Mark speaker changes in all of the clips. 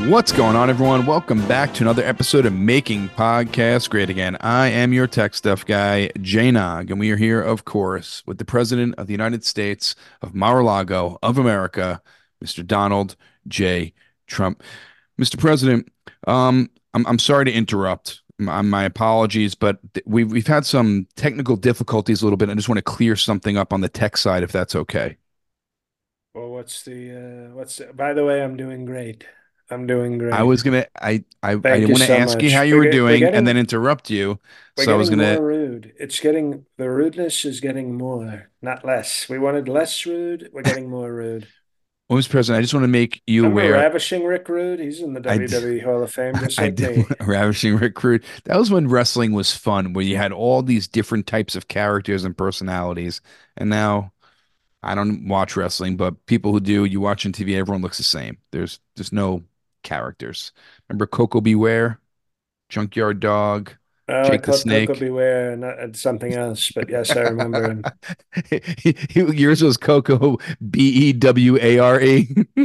Speaker 1: What's going on, everyone? Welcome back to another episode of Making Podcasts Great Again. I am your tech stuff guy, Jay Nog, and we are here, of course, with the President of the United States of Mar-a-Lago of America, Mr. Donald J. Trump. Mr. President, I'm sorry to interrupt. My apologies, but we've had some technical difficulties a little bit. I just want to clear something up on the tech side, if that's okay.
Speaker 2: Well, by the way, I'm doing great. I'm doing
Speaker 1: I
Speaker 2: great.
Speaker 1: was gonna I
Speaker 2: Thank
Speaker 1: didn't
Speaker 2: you
Speaker 1: want to
Speaker 2: so
Speaker 1: ask you how
Speaker 2: much.
Speaker 1: you were doing and then interrupt you.
Speaker 2: We're
Speaker 1: So I was
Speaker 2: getting
Speaker 1: gonna
Speaker 2: more rude. The rudeness is getting more, not less. We wanted less rude. We're getting more rude.
Speaker 1: well, Mr. President, I just want to make you
Speaker 2: Remember
Speaker 1: aware.
Speaker 2: Ravishing Rick Rude? He's in the
Speaker 1: I d-
Speaker 2: WWE Hall of Fame just
Speaker 1: I
Speaker 2: like
Speaker 1: did
Speaker 2: me.
Speaker 1: Ravishing Recruit. That was when wrestling was fun, where you had all these different types of characters and personalities. And now I don't watch wrestling, but people who do, you watch on TV, everyone looks the same. There's just no characters. Remember Coco Beware, Junkyard Dog,
Speaker 2: Oh, I
Speaker 1: Jake the
Speaker 2: called Coco
Speaker 1: Snake?
Speaker 2: Beware and something else, but yes, I remember him.
Speaker 1: Yours was Coco Beware.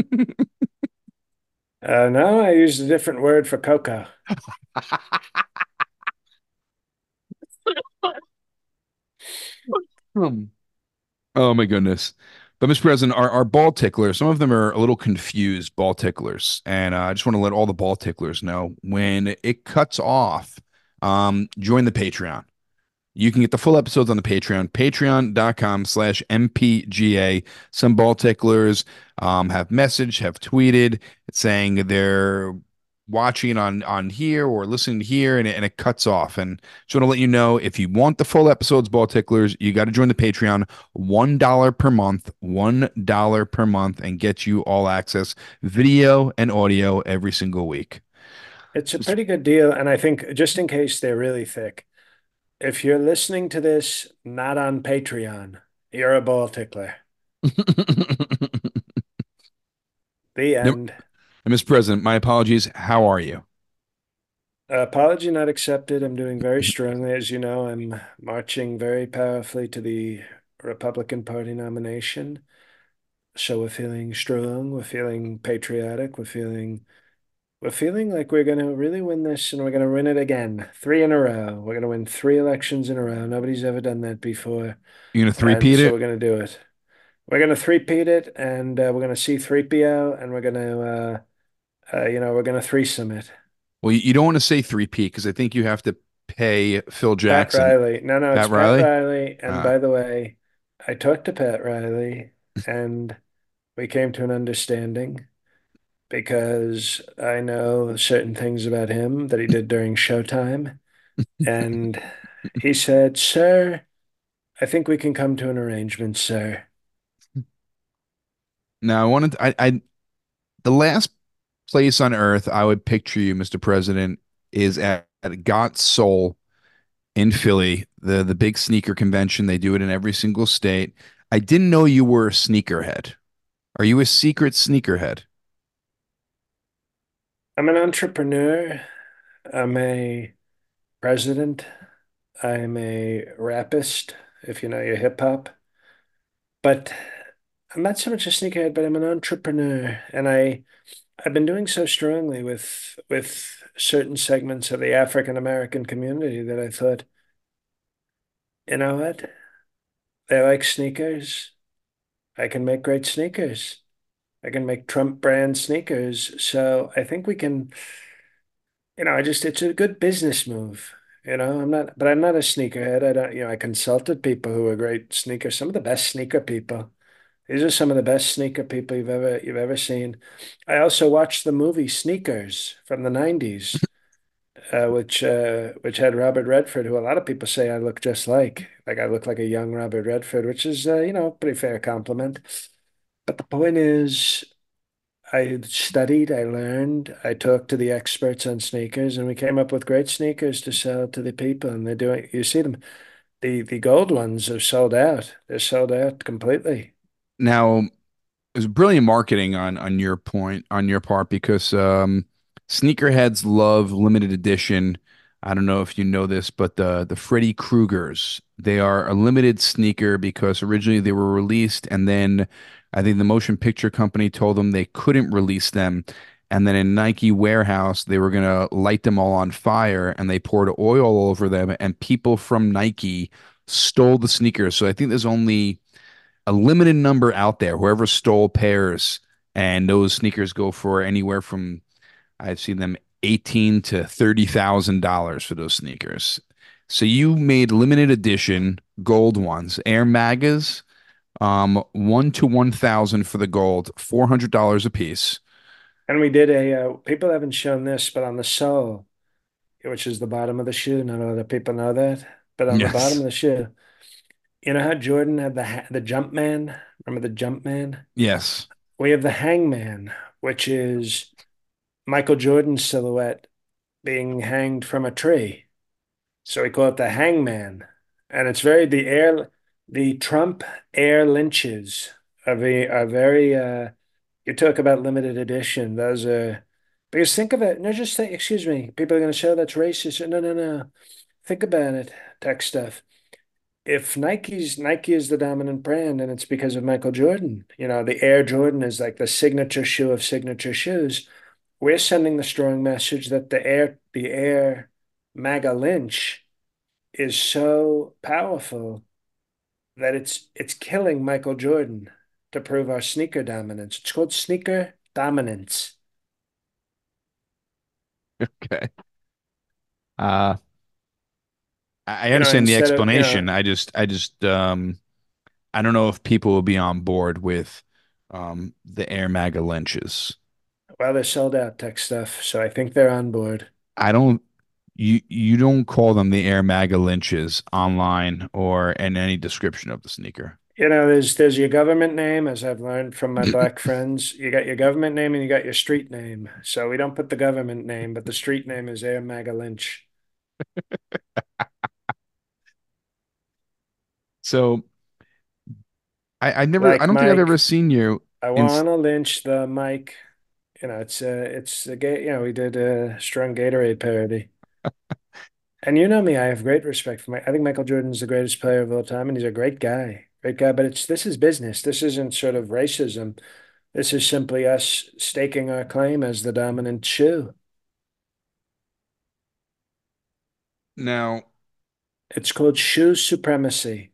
Speaker 2: No, I used a different word for Coco.
Speaker 1: Hmm. Oh my goodness. But Mr. President, our ball ticklers, some of them are a little confused ball ticklers. And I just want to let all the ball ticklers know when it cuts off, join the Patreon. You can get the full episodes on the Patreon, patreon.com/MPGA. Some ball ticklers have messaged, have tweeted saying they're watching on here or listening to here, and it cuts off. And just want to let you know, if you want the full episodes, ball ticklers, you got to join the Patreon. $1 per month, $1 per month, and get you all access video and audio every single week.
Speaker 2: It's a pretty good deal, and I think just in case they're really thick, if you're listening to this not on Patreon, you're a ball tickler. The
Speaker 1: Yep.
Speaker 2: end.
Speaker 1: And Mr. President, my apologies. How are you?
Speaker 2: Apology not accepted. I'm doing very strongly. As you know, I'm marching very powerfully to the Republican Party nomination. So we're feeling strong. We're feeling patriotic. We're feeling like we're going to really win this and we're going to win it again. Three in a row. We're going to win three elections in a row. Nobody's ever done that before.
Speaker 1: You gonna
Speaker 2: And
Speaker 1: three-peat
Speaker 2: so
Speaker 1: it?
Speaker 2: we're going to do it. We're going to three-peat it, and we're going to see 3PO, and we're going to threesome it.
Speaker 1: Well, you don't want to say three-peat because I think you have to pay Phil
Speaker 2: Pat
Speaker 1: Jackson.
Speaker 2: Riley. No, no, it's
Speaker 1: Pat
Speaker 2: Pat
Speaker 1: Riley?
Speaker 2: Riley. And
Speaker 1: Uh,
Speaker 2: by the way, I talked to Pat Riley, and we came to an understanding because I know certain things about him that he did during Showtime. And he said, "Sir, I think we can come to an arrangement, sir."
Speaker 1: now the last place on earth I would picture you, Mr. President, is at Got Soul in Philly, the big sneaker convention. They do it in every single state. I didn't know you were a sneakerhead. Are you a secret sneakerhead?
Speaker 2: I'm an entrepreneur. I'm a president. I'm a rapist, if you know your hip hop. But I'm not so much a sneakerhead, but I'm an entrepreneur, and I've been doing so strongly with certain segments of the African American community that I thought, you know what? They like sneakers. I can make great sneakers. I can make Trump brand sneakers. So I think we can, it's a good business move. I'm not a sneakerhead. I don't, I consulted people who are great sneakers, some of the best sneaker people. These are some of the best sneaker people you've ever seen. I also watched the movie Sneakers from the 90s, which had Robert Redford, who a lot of people say I look just like. Like I look like a young Robert Redford, which is pretty fair compliment. But the point is, I studied, I learned, I talked to the experts on sneakers, and we came up with great sneakers to sell to the people. And they're doing, you see them, the gold ones are sold out. They're sold out completely.
Speaker 1: Now, it was brilliant marketing on your part because sneakerheads love limited edition. I don't know if you know this, but the Freddy Kruegers, they are a limited sneaker because originally they were released and then I think the motion picture company told them they couldn't release them And then in Nike warehouse, they were gonna light them all on fire, and they poured oil all over them. And people from Nike stole the sneakers. So I think there's only a limited number out there. Whoever stole pairs, and those sneakers go for anywhere from I've seen them 18 to $30,000 for those sneakers. So you made limited edition gold ones, Air Magas, 1 to 1,000 for the gold, $400 a piece.
Speaker 2: And we did people haven't shown this, but on the sole, which is the bottom of the shoe, not a lot of people know that, but on the bottom of
Speaker 1: Yes.
Speaker 2: the shoe, you know how Jordan had the jump man? Remember the jump man?
Speaker 1: Yes.
Speaker 2: We have the hangman, which is Michael Jordan's silhouette being hanged from a tree. So we call it the hangman. And it's very the Trump air lynches are very you talk about limited edition. Those are because think of it, no, just think, excuse me, people are gonna say, "Oh, that's racist." No, no, no. Think about it, tech stuff. If Nike is the dominant brand and it's because of Michael Jordan, the Air Jordan is like the signature shoe of signature shoes. We're sending the strong message that the Air MAGA Lynch is so powerful that it's killing Michael Jordan to prove our sneaker dominance. It's called sneaker dominance.
Speaker 1: Okay. Uh, I understand the
Speaker 2: Instead of,
Speaker 1: explanation. I don't know if people will be on board with the Air Maga Lynches.
Speaker 2: well, they're sold out tech stuff, so I think they're on board.
Speaker 1: I don't you don't call them the Air Maga Lynches online or in any description of the sneaker.
Speaker 2: There's your government name, as I've learned from my black friends. You got your government name and you got your street name. So we don't put the government name, but the street name is Air MAGA Lynch.
Speaker 1: So I
Speaker 2: Like
Speaker 1: don't think I've ever
Speaker 2: Mike,
Speaker 1: seen you
Speaker 2: I
Speaker 1: in.
Speaker 2: wanna lynch the Mike. It's a gay. We did a strong Gatorade parody. And you know me, I have great respect for Mike. I think Michael Jordan's the greatest player of all time, and he's a great guy. Great guy, but this is business. This isn't sort of racism. This is simply us staking our claim as the dominant shoe.
Speaker 1: Now,
Speaker 2: It's called shoe supremacy.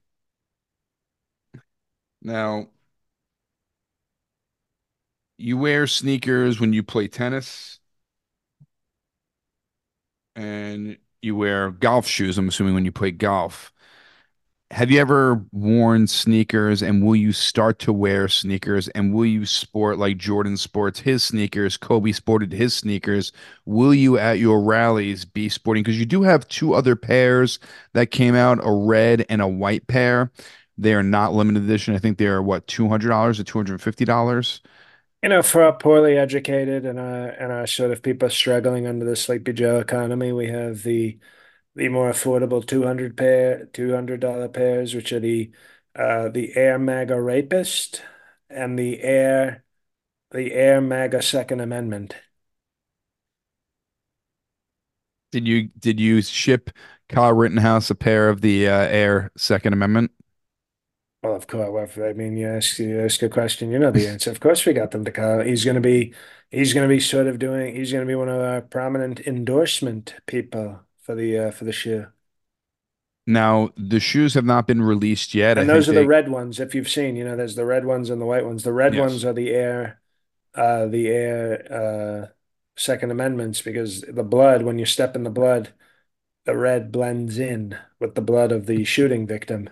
Speaker 1: now you wear sneakers when you play tennis, and you wear golf shoes, I'm assuming, when you play golf. Have you ever worn sneakers, and will you start to wear sneakers, and will you sport like Jordan sports his sneakers, Kobe sported his sneakers? Will you at your rallies be sporting? Because you do have two other pairs that came out, a red and a white pair. They are not limited edition. I think they are what, $200 or $250?
Speaker 2: For our poorly educated and our sort of people struggling under the Sleepy Joe economy, we have the more affordable $200 pairs, which are the Air Maga Rapist and the Air Maga Second Amendment.
Speaker 1: Did you ship Kyle Rittenhouse a pair of the Air Second Amendment?
Speaker 2: Well, of course. Well, I mean, you ask a question, you know the answer. Of course, we got them to Kyle. He's going to be one of our prominent endorsement people for the shoe.
Speaker 1: Now, the shoes have not been released yet. I
Speaker 2: And
Speaker 1: think
Speaker 2: those are the
Speaker 1: they,
Speaker 2: red ones. If you've seen, there's the red ones and the white ones. The red
Speaker 1: yes.
Speaker 2: ones are the Air Second Amendments because the blood, when you step in the blood, the red blends in with the blood of the shooting victim.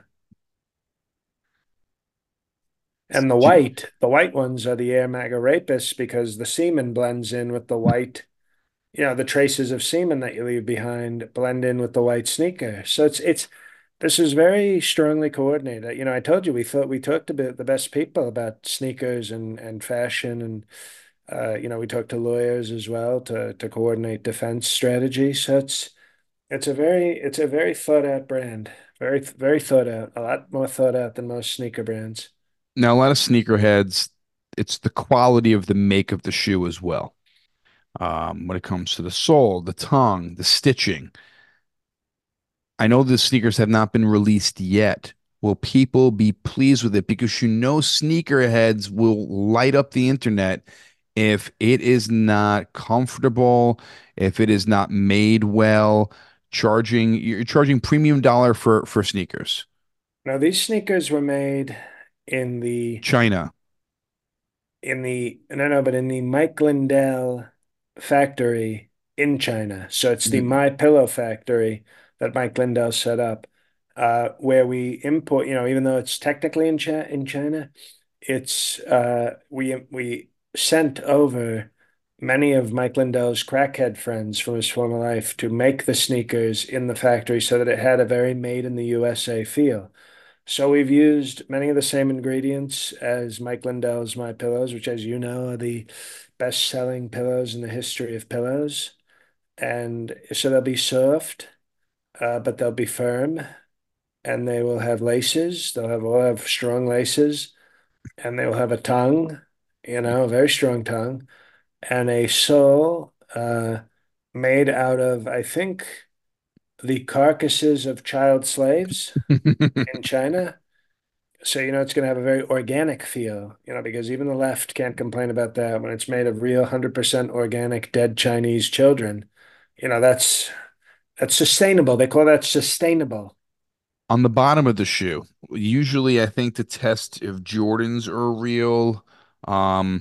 Speaker 2: And the
Speaker 1: Do-
Speaker 2: white, the white ones are the Air Maga Rapists because the semen blends in with the white. The traces of semen that you leave behind blend in with the white sneaker. So this is very strongly coordinated. I told you we talked about the best people about sneakers and fashion and we talked to lawyers as well to coordinate defense strategy. So it's a very thought out brand. Very very thought out. A lot more thought out than most sneaker brands.
Speaker 1: Now, a lot of sneakerheads, it's the quality of the make of the shoe as well. When it comes to the sole, the tongue, the stitching. I know the sneakers have not been released yet. Will people be pleased with it? Because sneakerheads will light up the internet if it is not comfortable, if it is not made well, you're charging premium dollar for sneakers.
Speaker 2: Now, these sneakers were made in the
Speaker 1: China.
Speaker 2: no, no, but in the Mike Lindell factory in China. So it's the
Speaker 1: Mhm.
Speaker 2: My Pillow factory that Mike Lindell set up, where we import, even though it's technically in China, it's we sent over many of Mike Lindell's crackhead friends from his former life to make the sneakers in the factory so that it had a very made in the USA feel. So we've used many of the same ingredients as Mike Lindell's My Pillows, which, as you know, are the best-selling pillows in the history of pillows. And so they'll be soft, but they'll be firm, and they will have laces. All have strong laces, and they will have a tongue, a very strong tongue, and a sole made out of, I think, the carcasses of child slaves in China. So, it's going to have a very organic feel, because even the left can't complain about that when it's made of real 100% organic dead Chinese children. That's sustainable. They call that sustainable.
Speaker 1: On the bottom of the shoe, usually I think to test if Jordans are real, um,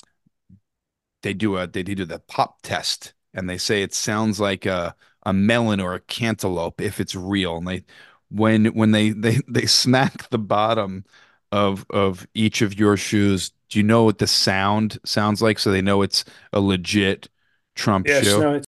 Speaker 1: they do the pop test and they say it sounds like a melon or a cantaloupe if it's real. And when they smack the bottom of each of your shoes, do you know what the sound sounds like so they know it's a legit Trump
Speaker 2: Yes,
Speaker 1: shoe?
Speaker 2: no,